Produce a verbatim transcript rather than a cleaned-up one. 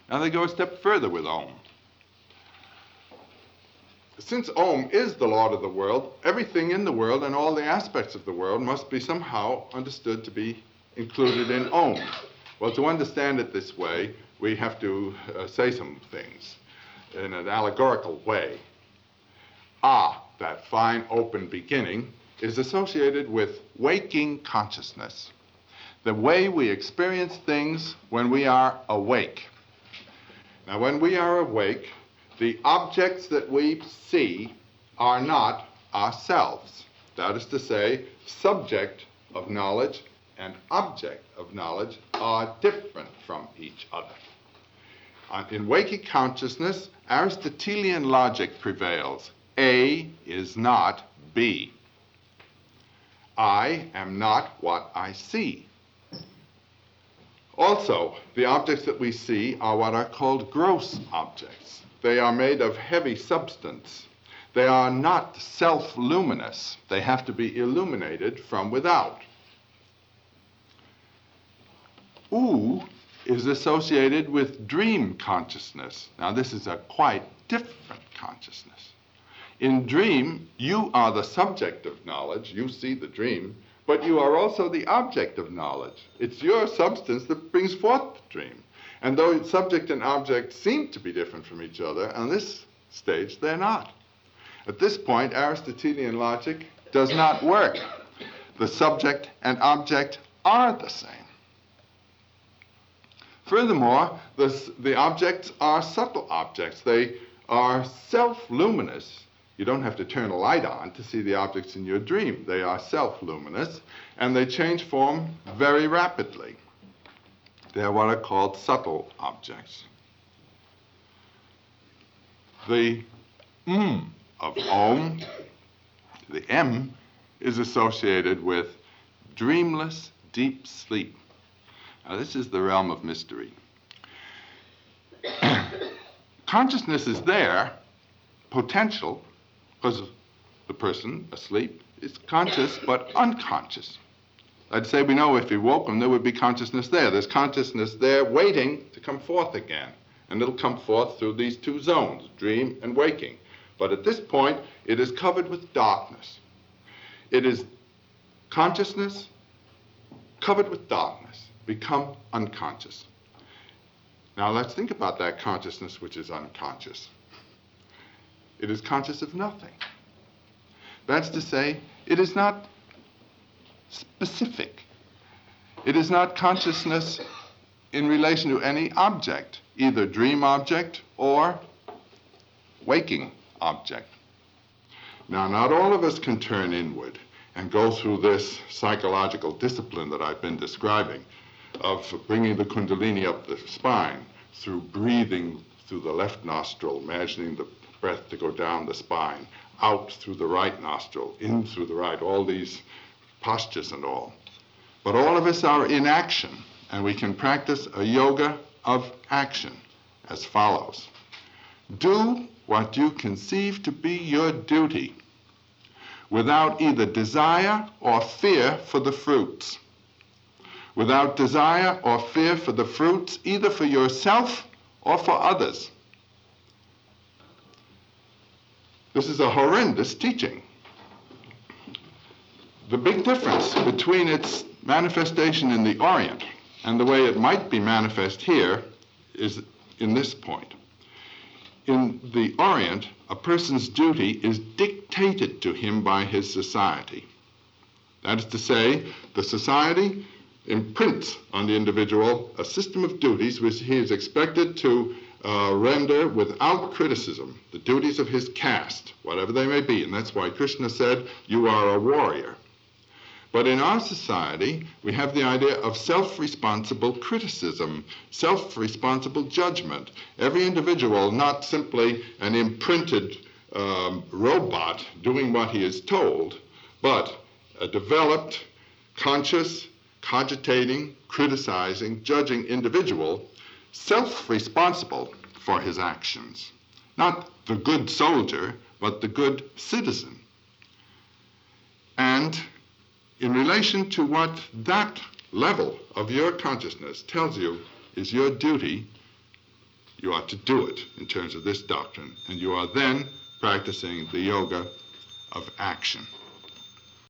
Now they go a step further with Ohm. Since Ohm is the Lord of the world, everything in the world and all the aspects of the world must be somehow understood to be included in Ohm. Well, to understand it this way, we have to uh, say some things in an allegorical way. Ah, that fine open beginning, is associated with waking consciousness, the way we experience things when we are awake. Now, when we are awake, the objects that we see are not ourselves. That is to say, subject of knowledge and object of knowledge are different from each other. Uh, in waking consciousness, Aristotelian logic prevails. A is not B. I am not what I see. Also, the objects that we see are what are called gross objects. They are made of heavy substance. They are not self-luminous. They have to be illuminated from without. Oo is associated with dream consciousness. Now, this is a quite different consciousness. In dream, you are the subject of knowledge. You see the dream, but you are also the object of knowledge. It's your substance that brings forth the dream. And though subject and object seem to be different from each other, on this stage, they're not. At this point, Aristotelian logic does not work. The subject and object are the same. Furthermore, the, the objects are subtle objects. They are self-luminous. You don't have to turn a light on to see the objects in your dream. They are self-luminous, and they change form very rapidly. They are what are called subtle objects. The M of Ohm, the M, is associated with dreamless deep sleep. Now, this is the realm of mystery. Consciousness is there, potential, because the person asleep is conscious but unconscious. I'd say we know if he woke him, there would be consciousness there. There's consciousness there waiting to come forth again. And it'll come forth through these two zones, dream and waking. But at this point, it is covered with darkness. It is consciousness covered with darkness, become unconscious. Now let's think about that consciousness which is unconscious. It is conscious of nothing. That's to say, it is not specific. It is not consciousness in relation to any object, either dream object or waking object. Now, not all of us can turn inward and go through this psychological discipline that I've been describing of bringing the Kundalini up the spine through breathing through the left nostril, imagining the breath to go down the spine, out through the right nostril, in through the right, all these postures and all. But all of us are in action, and we can practice a yoga of action as follows. Do what you conceive to be your duty without either desire or fear for the fruits. Without desire or fear for the fruits, either for yourself or for others. This is a horrendous teaching. The big difference between its manifestation in the Orient and the way it might be manifest here is in this point. In the Orient, a person's duty is dictated to him by his society. That is to say, the society imprints on the individual a system of duties which he is expected to uh, render without criticism, the duties of his caste, whatever they may be. And that's why Krishna said, you are a warrior. But in our society, we have the idea of self-responsible criticism, self-responsible judgment. Every individual, not simply an imprinted um, robot doing what he is told, but a developed, conscious, cogitating, criticizing, judging individual, self-responsible for his actions. Not the good soldier, but the good citizen. And in relation to what that level of your consciousness tells you is your duty, you are to do it in terms of this doctrine, and you are then practicing the yoga of action.